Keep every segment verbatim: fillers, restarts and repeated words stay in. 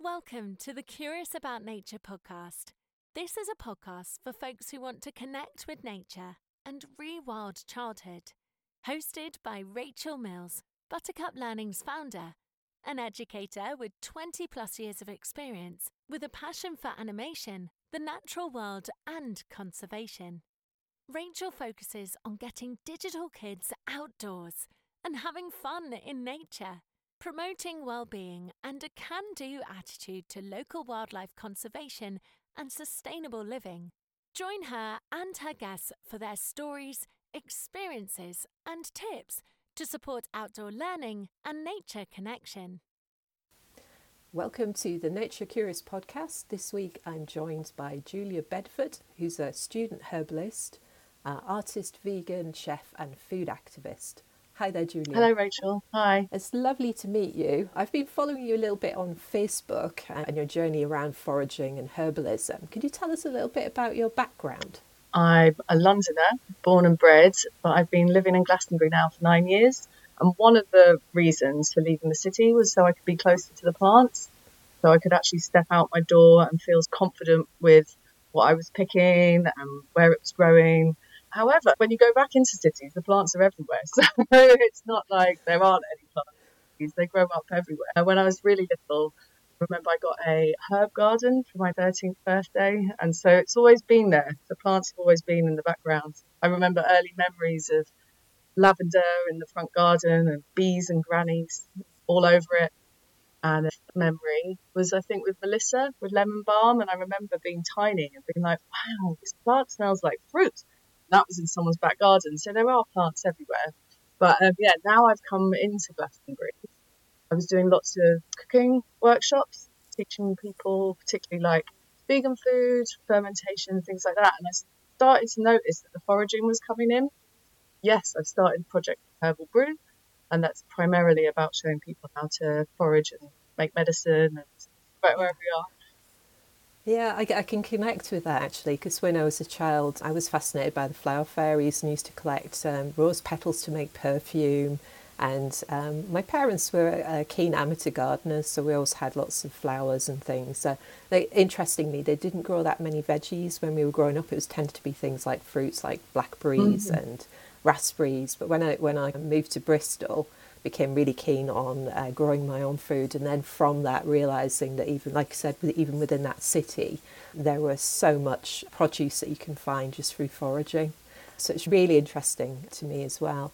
Welcome to the Curious About Nature podcast. This is a podcast for folks who want to connect with nature and rewild childhood. Hosted by Rachel Mills, Buttercup Learning's founder, an educator with twenty plus years of experience with a passion for animation, the natural world and conservation. Rachel focuses on getting digital kids outdoors and having fun in nature, promoting well-being and a can-do attitude to local wildlife conservation and sustainable living. Join her and her guests for their stories, experiences and tips to support outdoor learning and nature connection. Welcome to the Nature Curious podcast. This week I'm joined by Julia Bedford, who's a student herbalist, uh, artist, vegan, chef and food activist. Hi there, Julia. Hello, Rachel. Hi. It's lovely to meet you. I've been following you a little bit on Facebook and your journey around foraging and herbalism. Could you tell us a little bit about your background? I'm a Londoner, born and bred, but I've been living in Glastonbury now for nine years. And one of the reasons for leaving the city was so I could be closer to the plants, so I could actually step out my door and feel confident with what I was picking and where it was growing. However, when you go back into cities, the plants are everywhere. So it's not like there aren't any plants. They grow up everywhere. When I was really little, I remember I got a herb garden for my thirteenth birthday. And so it's always been there. The plants have always been in the background. I remember early memories of lavender in the front garden and bees and grannies all over it. And a memory was, I think, with Melissa, with lemon balm. And I remember being tiny and being like, wow, this plant smells like fruit. That was in someone's back garden. So there are plants everywhere. But um, yeah, now I've come into Glastonbury. I was doing lots of cooking workshops, teaching people particularly like vegan food, fermentation, things like that. And I started to notice that the foraging was coming in. Yes, I've started a project Herbal Brew, and that's primarily about showing people how to forage and make medicine and right wherever we are. Yeah, I, I can connect with that actually, because when I was a child, I was fascinated by the flower fairies and used to collect um, rose petals to make perfume. And um, my parents were uh, keen amateur gardeners, so we always had lots of flowers and things. So they, interestingly, they didn't grow that many veggies when we were growing up. It was tended to be things like fruits like blackberries mm-hmm. and raspberries. But when I when I moved to Bristol, became really keen on uh, growing my own food, and then from that realising that even, like I said, even within that city, there was so much produce that you can find just through foraging. So it's really interesting to me as well.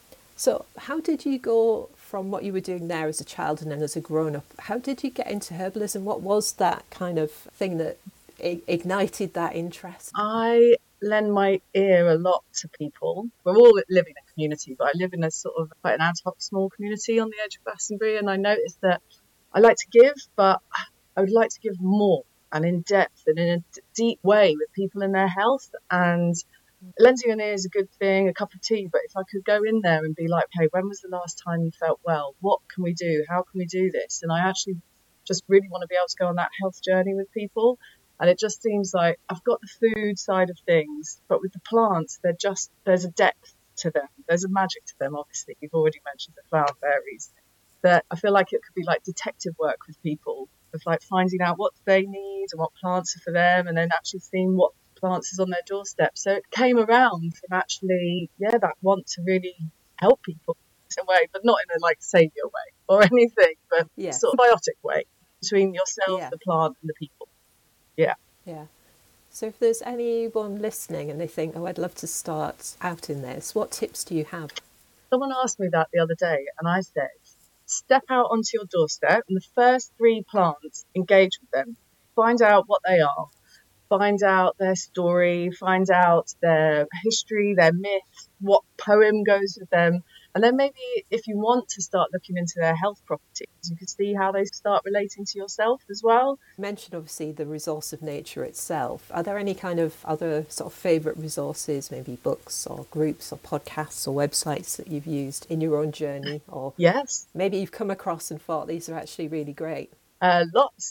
So how did you go from what you were doing there as a child and then as a grown-up? How did you get into herbalism? What was that kind of thing that I- ignited that interest? I lend my ear a lot to people. We're all living in a community, but I live in a sort of quite an ad hoc small community on the edge of Glastonbury, and I noticed that I like to give, but I would like to give more and in depth and in a d- deep way with people and their health. And lending an ear is a good thing, a cup of tea, but if I could go in there and be like, hey, when was the last time you felt well? What can we do? How can we do this? And I actually just really want to be able to go on that health journey with people. And it just seems like I've got the food side of things, but with the plants, they're just, there's a depth to them. There's a magic to them, obviously. You've already mentioned the flower fairies. That I feel like it could be like detective work with people, of like finding out what they need and what plants are for them, and then actually seeing what plants is on their doorstep. So it came around from actually, yeah, that want to really help people in a way, but not in a like saviour way or anything, but yes. sort of biotic way between yourself, yeah. the plant and the people. Yeah. Yeah. So if there's anyone listening and they think, oh, I'd love to start out in this, what tips do you have? Someone asked me that the other day, and I said, step out onto your doorstep and the first three plants, engage with them. Find out what they are. Find out their story. Find out their history, their myth, what poem goes with them. And then maybe if you want to start looking into their health properties, you can see how they start relating to yourself as well. You mentioned obviously the resource of nature itself. Are there any kind of other sort of favourite resources, maybe books or groups or podcasts or websites that you've used in your own journey? Or yes, maybe you've come across and thought these are actually really great? Uh, lots.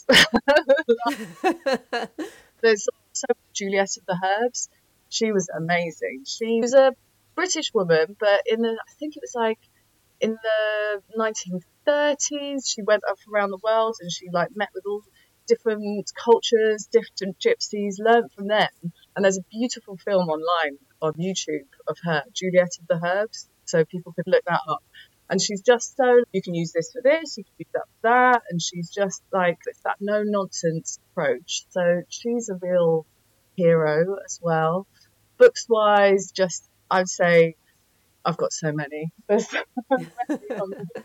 There's also Juliet of the Herbs. She was amazing. She was a British woman, but in the, I think it was like in the nineteen thirties. She went up around the world and she like met with all different cultures, different gypsies, learnt from them. And there's a beautiful film online on YouTube of her, Juliet of the Herbs. So people could look that up. And she's just so, you can use this for this, you can use that for that. And she's just like, it's that no nonsense approach. So she's a real hero as well. Books wise, just, I'd say, I've got so many. There's so many on the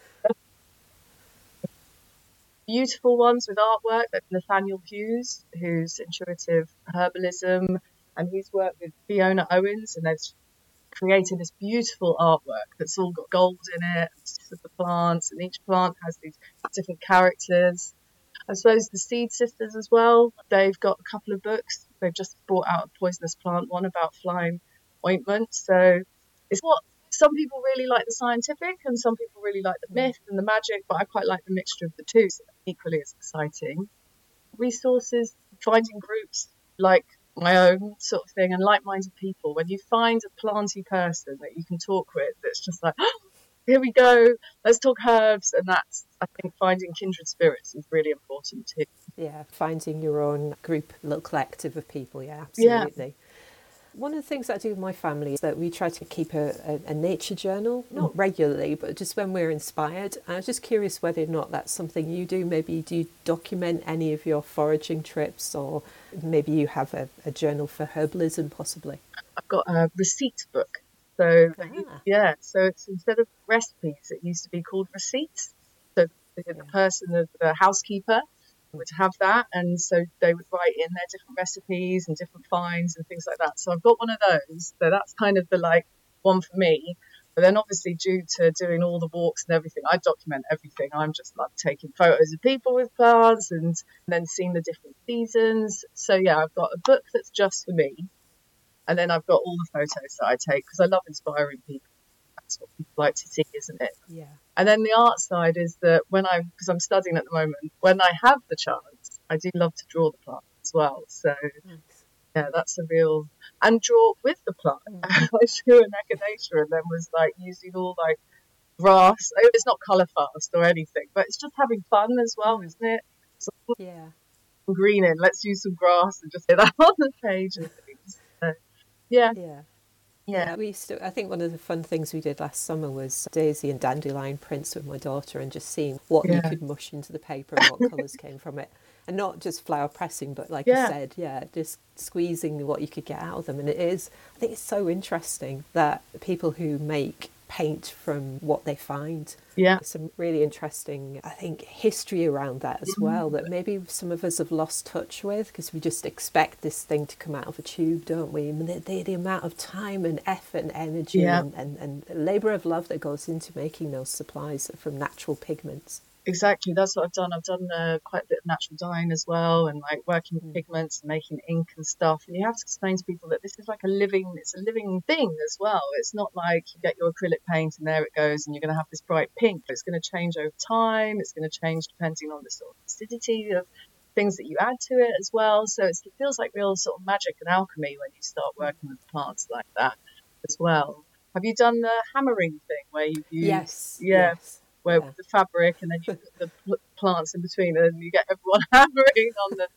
beautiful ones with artwork, like Nathaniel Hughes, who's intuitive herbalism, and he's worked with Fiona Owens, and they've created this beautiful artwork that's all got gold in it, of the plants, and each plant has these different characters. I suppose the Seed Sisters as well, they've got a couple of books. They've just brought out a poisonous plant one about flying ointment. So it's what some people really like, the scientific, and some people really like the myth and the magic, but I quite like the mixture of the two, so equally as exciting. Resources, finding groups like my own sort of thing, and like-minded people. When you find a planty person that you can talk with, that's just like, oh, here we go, let's talk herbs. And that's, I think, finding kindred spirits is really important too. Yeah, finding your own group, little collective of people. Yeah, absolutely. Yeah. One of the things that I do with my family is that we try to keep a, a, a nature journal, not regularly, but just when we're inspired. And I was just curious whether or not that's something you do. Maybe do you document any of your foraging trips, or maybe you have a, a journal for herbalism possibly? I've got a receipt book. So, ah. yeah, so it's instead of recipes, it used to be called receipts. So the, the person, the, the housekeeper, would have that, and so they would write in their different recipes and different finds and things like that. So I've got one of those, so that's kind of the like one for me. But then obviously, due to doing all the walks and everything, I document everything. I'm just like taking photos of people with plants and then seeing the different seasons. So yeah, I've got a book that's just for me, and then I've got all the photos that I take because I love inspiring people. That's what people like to see, isn't it? Yeah. And then the art side is that when I'm, because I'm studying at the moment, when I have the chance, I do love to draw the plant as well. So, nice. Yeah, that's a real, and draw with the plant. Mm. I drew an echinacea and then was like using all like grass. It's not colour fast or anything, but it's just having fun as well, mm. isn't it? So, yeah. Green in, let's use some grass and just get that on the page and things. So, yeah. Yeah. Yeah, we used to, I think one of the fun things we did last summer was daisy and dandelion prints with my daughter, and just seeing what yeah. you could mush into the paper and what colours came from it. And not just flower pressing, but like yeah. I said, yeah, just squeezing what you could get out of them. And it is, I think it's so interesting that people who make paint from what they find. Yeah. There's some really interesting, I think, history around that as well, that maybe some of us have lost touch with, because we just expect this thing to come out of a tube, don't we? I mean, the, the, the amount of time and effort and energy yeah. and, and, and labour of love that goes into making those supplies from natural pigments. Exactly, that's what I've done. I've done uh, quite a bit of natural dyeing as well, and like working with mm. pigments and making ink and stuff. And you have to explain to people that this is like a living, it's a living thing as well. It's not like you get your acrylic paint and there it goes and you're going to have this bright pink. It's going to change over time. It's going to change depending on the sort of acidity of things that you add to it as well. So it's, it feels like real sort of magic and alchemy when you start working with plants like that as well. Have you done the hammering thing where you use... Yes, yeah, yes. Where yeah. with the fabric and then you put the pl- plants in between and you get everyone hammering on the...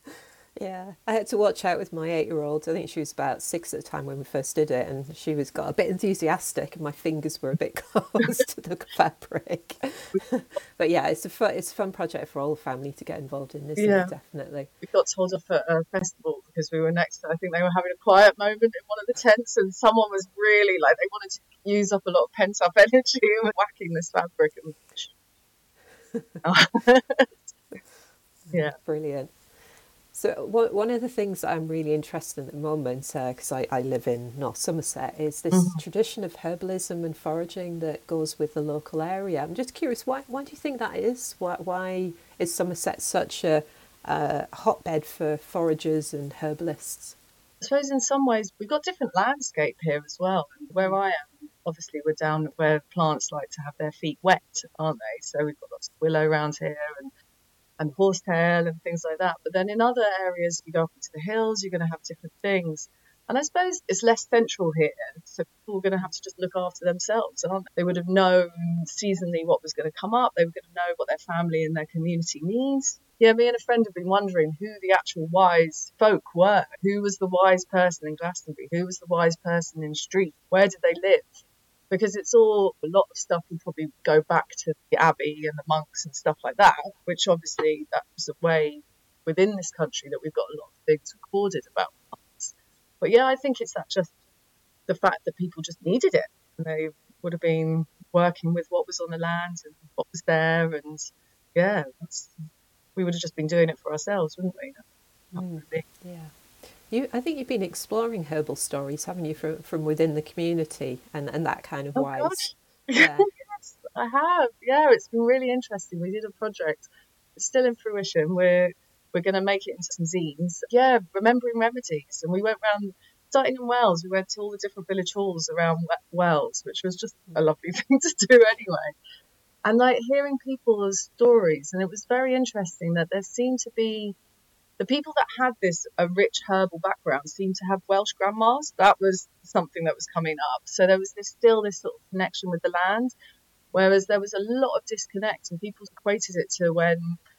Yeah, I had to watch out with my eight-year-old. I think she was about six at the time when we first did it, and she was got a bit enthusiastic and my fingers were a bit close to the fabric. But yeah, it's a fun, it's a fun project for all the family to get involved in, isn't yeah. it? Definitely. We got told off at a festival because we were next to, I think they were having a quiet moment in one of the tents, and someone was really like, they wanted to use up a lot of pent-up energy and were whacking this fabric. And... yeah. Brilliant. So one of the things that I'm really interested in at the moment, because uh, I, I live in North Somerset, is this mm-hmm. tradition of herbalism and foraging that goes with the local area. I'm just curious, why why do you think that is? Why, why is Somerset such a uh, hotbed for foragers and herbalists? I suppose in some ways we've got different landscape here as well. Where I am, obviously we're down where plants like to have their feet wet, aren't they? So we've got lots of willow around here and and horsetail and things like that. But then in other areas, you go up into the hills, you're going to have different things. And I suppose it's less central here, so people are going to have to just look after themselves, aren't they? They would have known seasonally what was going to come up. They were going to know what their family and their community needs. Yeah, me and a friend have been wondering who the actual wise folk were. Who was the wise person in Glastonbury? Who was the wise person in Street? Where did they live? Because it's all, a lot of stuff will probably go back to the abbey and the monks and stuff like that, which obviously that was a way within this country that we've got a lot of things recorded about. But yeah, I think it's that just the fact that people just needed it. And they would have been working with what was on the land and what was there. And yeah, that's, we would have just been doing it for ourselves, wouldn't we? Mm, yeah. You, I think you've been exploring herbal stories, haven't you, from, from within the community and, and that kind of oh, wise. Gosh. Yeah. Yes, I have. Yeah, it's been really interesting. We did a project. It's still in fruition. We're We're going to make it into some zines. Yeah, remembering remedies. And we went around, starting in Wales, we went to all the different village halls around Wales, which was just a lovely thing to do anyway. And like hearing people's stories. And it was very interesting that there seemed to be, the people that had this a rich herbal background seemed to have Welsh grandmas. That was something that was coming up. So there was this still this sort of connection with the land, whereas there was a lot of disconnect, and people equated it to when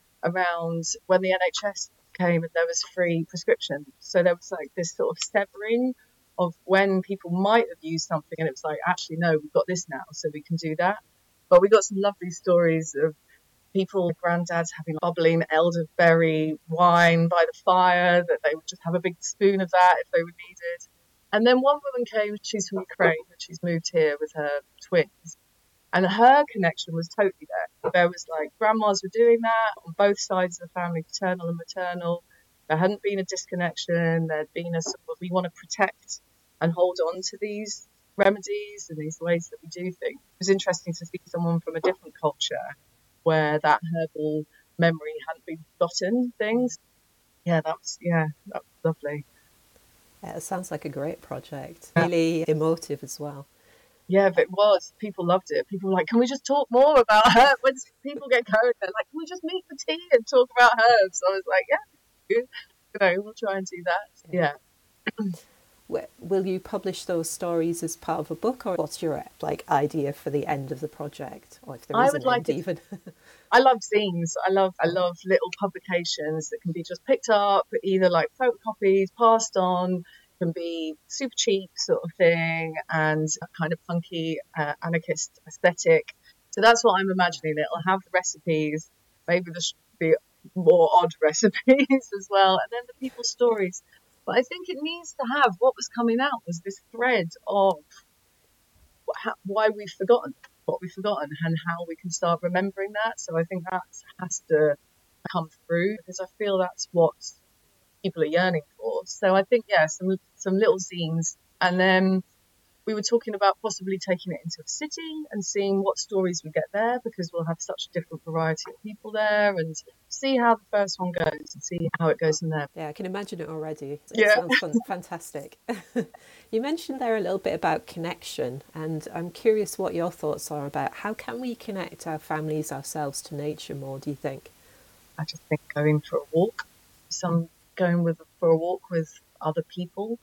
around when the N H S came and there was free prescription. So there was like this sort of severing of when people might have used something, and it was like, actually, no, we've got this now, so we can do that. But we got some lovely stories of people, granddads having bubbling elderberry wine by the fire, that they would just have a big spoon of that if they were needed. And then one woman came, she's from Ukraine, and she's moved here with her twins. And her connection was totally there. There was like grandmas were doing that on both sides of the family, paternal and maternal. There hadn't been a disconnection. There'd been a sort of, we want to protect and hold on to these remedies and these ways that we do things. It was interesting to see someone from a different culture where that herbal memory hadn't been forgotten things. Yeah, that was, yeah, that was lovely. Yeah, it sounds like a great project. Really emotive as well. Yeah, but it was. People loved it. People were like, can we just talk more about herbs? When people get going, they're like, can we just meet for tea and talk about herbs? I was like, yeah, you know, we'll try and do that. Yeah. yeah. Will you publish those stories as part of a book, or what's your like idea for the end of the project, or if there is I an would end like even? I love zines. I love I love little publications that can be just picked up, either like photocopies, passed on. Can be super cheap sort of thing, and a kind of punky uh, anarchist aesthetic. So that's what I'm imagining. It'll have the recipes, maybe there should be more odd recipes as well, and then the people's stories. But I think it needs to have what was coming out was this thread of how, why we've forgotten, what we've forgotten, and how we can start remembering that. So I think that has to come through, because I feel that's what people are yearning for. So I think, yeah, some some little zines. And then we were talking about possibly taking it into a city and seeing what stories we get there, because we'll have such a different variety of people there, and see how the first one goes and see how it goes from there. Yeah, I can imagine it already. It yeah. sounds fun, fantastic. You mentioned there a little bit about connection, and I'm curious what your thoughts are about how can we connect our families, ourselves to nature more, do you think? I just think going for a walk, some going with for a walk with other people,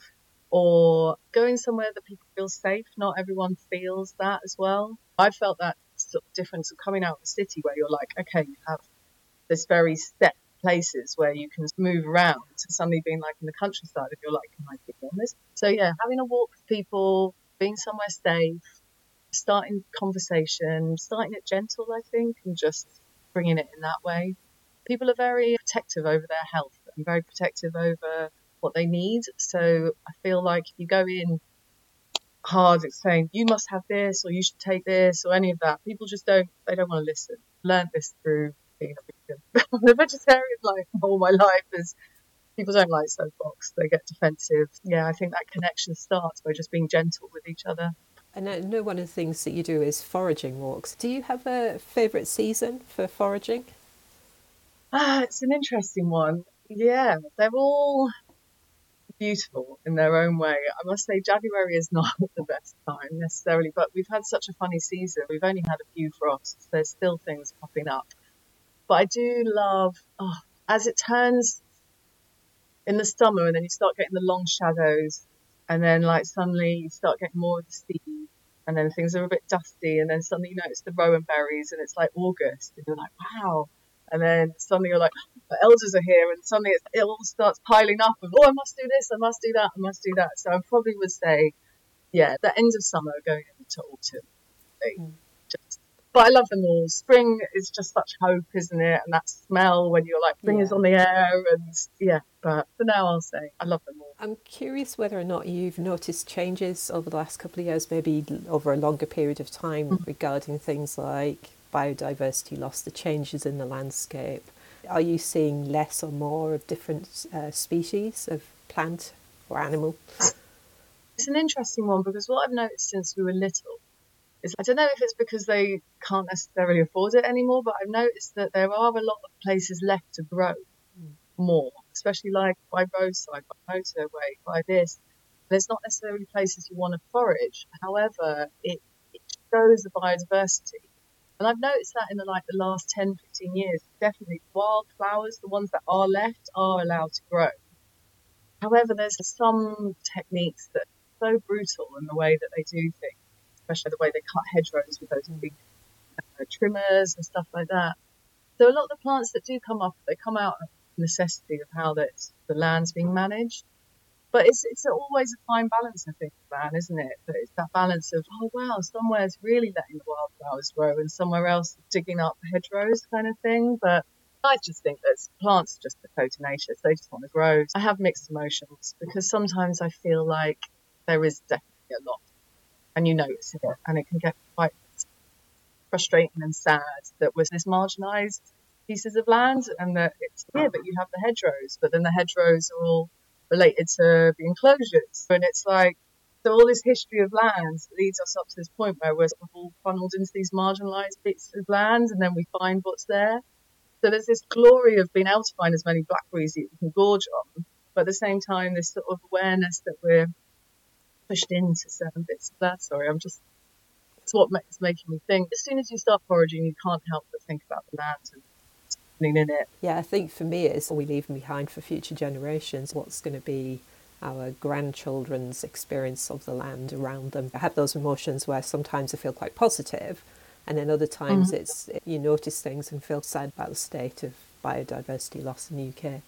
or going somewhere that people feel safe. Not everyone feels that as well. I felt that sort of difference of coming out of the city where you're like, okay, you have this very set places where you can move around, to suddenly being like in the countryside and you're like, can I be on this? So yeah, having a walk with people, being somewhere safe, starting conversation, starting it gentle, I think, and just bringing it in that way. People are very protective over their health and very protective over what they need. So I feel like if you go in hard, it's saying you must have this or you should take this or any of that, people just don't, they don't want to listen. Learned this through being a vegan. The vegetarian life all my life is people don't like soapbox, they get defensive. Yeah, I think that connection starts by just being gentle with each other. And I know one of the things that you do is foraging walks. Do you have a favourite season for foraging? Ah, it's an interesting one. Yeah, they're all beautiful in their own way. I must say January is not the best time necessarily, but we've had such a funny season. We've only had a few frosts. There's still things popping up. But I do love, oh, as it turns in the summer and then you start getting the long shadows and then like suddenly you start getting more of the seed, and then things are a bit dusty, and then suddenly you notice the rowan berries, and it's like August, and you're like, wow. And then suddenly you're like, the elders are here, and suddenly it's, it all starts piling up of, oh, I must do this, I must do that, I must do that. So I probably would say, yeah, the end of summer going into autumn. Mm. Just, but I love them all. Spring is just such hope, isn't it? And that smell when you're like, spring Yeah. is on the air, and yeah. But for now, I'll say I love them all. I'm curious whether or not you've noticed changes over the last couple of years, maybe over a longer period of time, mm. regarding things like biodiversity loss, the changes in the landscape. Are you seeing less or more of different uh, species of plant or animal? It's an interesting one, because what I've noticed since we were little is, I don't know if it's because they can't necessarily afford it anymore, but I've noticed that there are a lot of places left to grow mm. more, especially like by roadside, by motorway, by this. There's not necessarily places you want to forage. However, it, it shows the biodiversity. And I've noticed that in the, like the last ten, fifteen years, definitely wildflowers, the ones that are left, are allowed to grow. However, there's some techniques that are so brutal in the way that they do things, especially the way they cut hedgerows with those big uh, trimmers and stuff like that. So a lot of the plants that do come up, they come out of necessity of how that's, the land's being managed. But it's it's always a fine balance, I think, man, isn't it? But it's that balance of, oh, wow, somewhere's really letting the wildflowers grow and somewhere else digging up hedgerows kind of thing. But I just think that plants are just a code to nature. So they just want to grow. I have mixed emotions, because sometimes I feel like there is definitely a lot, and you notice it, and it can get quite frustrating and sad that we're this marginalised pieces of land, and that it's here, but you have the hedgerows, but then the hedgerows are all related to the enclosures, and it's like, so all this history of land leads us up to this point where we're sort of all funneled into these marginalised bits of land, and then we find what's there. So there's this glory of being able to find as many blackberries that you can gorge on, but at the same time, this sort of awareness that we're pushed into certain bits of that. Sorry, I'm just, it's what makes making me think. As soon as you start foraging, you can't help but think about the land and in it. Yeah, I think for me it's what we leave behind for future generations. What's going to be our grandchildren's experience of the land around them? I have those emotions where sometimes I feel quite positive, and then other times mm-hmm. it's you notice things and feel sad about the state of biodiversity loss in the U K.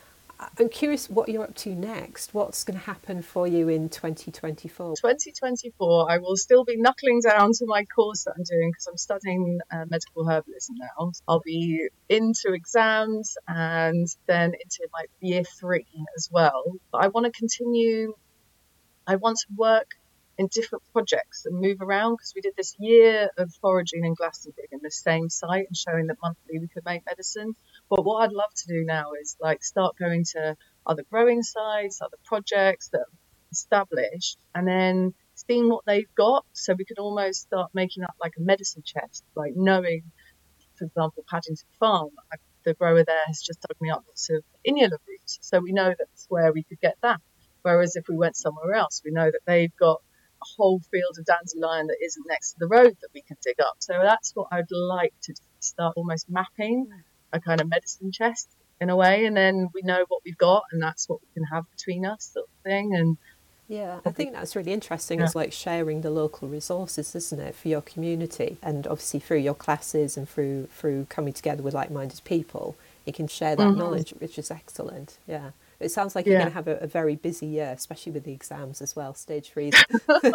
I'm curious what you're up to next. What's going to happen for you in twenty twenty-four? twenty twenty-four, I will still be knuckling down to my course that I'm doing, because I'm studying uh, medical herbalism now. I'll be into exams and then into my year three as well. But I want to continue, I want to work in different projects and move around, because we did this year of foraging in Glastonbury in the same site and showing that monthly we could make medicine. But what I'd love to do now is like start going to other growing sites, other projects that are established, and then seeing what they've got, so we could almost start making up like a medicine chest, like knowing, for example, Paddington Farm, the grower there has just dug me up lots of inula roots, so we know that's where we could get that. Whereas if we went somewhere else, we know that they've got a whole field of dandelion that isn't next to the road that we can dig up. So that's what I'd like to start almost mapping a kind of medicine chest in a way, and then we know what we've got, and that's what we can have between us, sort of thing. And yeah, I think that's really interesting. Yeah. It's like sharing the local resources, isn't it, for your community, and obviously through your classes and through through coming together with like-minded people, you can share that mm-hmm. knowledge, which is excellent. Yeah. It sounds like you're yeah. going to have a, a very busy year, especially with the exams as well, stage three. It's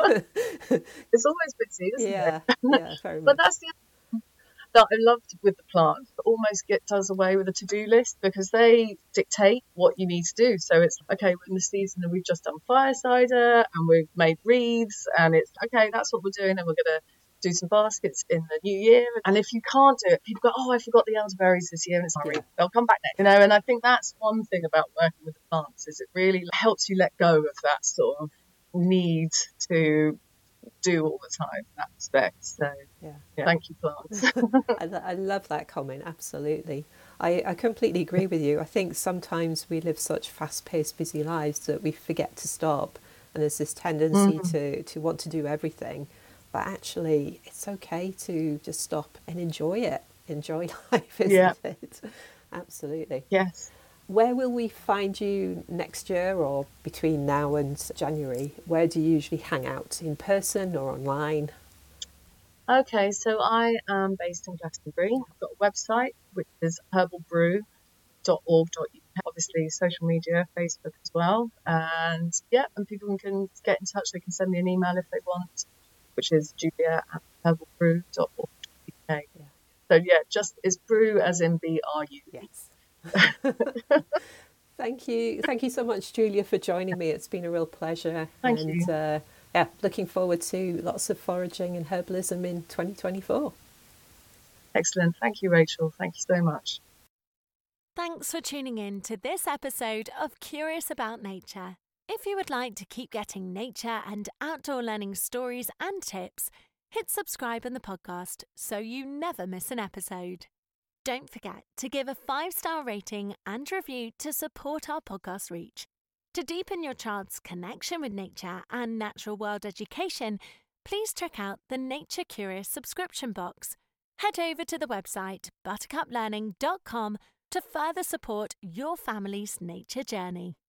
always busy, isn't yeah, it? Yeah, very much. But that's the other thing that I loved with the plants, that almost get does away with a to-do list, because they dictate what you need to do. So it's, okay, we're in the season and we've just done fire cider and we've made wreaths, and it's, okay, that's what we're doing, and we're going to do some baskets in the new year. And if you can't do it, people go, oh, I forgot the elderberries this year, and it's sorry, yeah. they'll come back next. You know, and I think that's one thing about working with the plants, is it really helps you let go of that sort of need to do all the time in that respect. So yeah, yeah. Thank you, plants. I, I love that comment, absolutely. I, I completely agree with you. I think sometimes we live such fast-paced, busy lives that we forget to stop, and there's this tendency mm. to, to want to do everything. But actually, it's okay to just stop and enjoy it. Enjoy life, isn't yeah. it? Absolutely. Yes. Where will we find you next year or between now and January? Where do you usually hang out, in person or online? Okay, so I am based in Glastonbury. I've got a website which is herbal brew dot org dot U K. Obviously, social media, Facebook as well. And yeah, and people can get in touch. They can send me an email if they want, which is julia at herbal brew dot org dot U K. Yeah. So yeah, just is brew as in B R U. Yes. Thank you. Thank you so much, Julia, for joining me. It's been a real pleasure. Thank and, you. Uh, yeah, looking forward to lots of foraging and herbalism in twenty twenty-four. Excellent. Thank you, Rachel. Thank you so much. Thanks for tuning in to this episode of Curious About Nature. If you would like to keep getting nature and outdoor learning stories and tips, hit subscribe on the podcast so you never miss an episode. Don't forget to give a five-star rating and review to support our podcast reach. To deepen your child's connection with nature and natural world education, please check out the Nature Curious subscription box. Head over to the website buttercup learning dot com to further support your family's nature journey.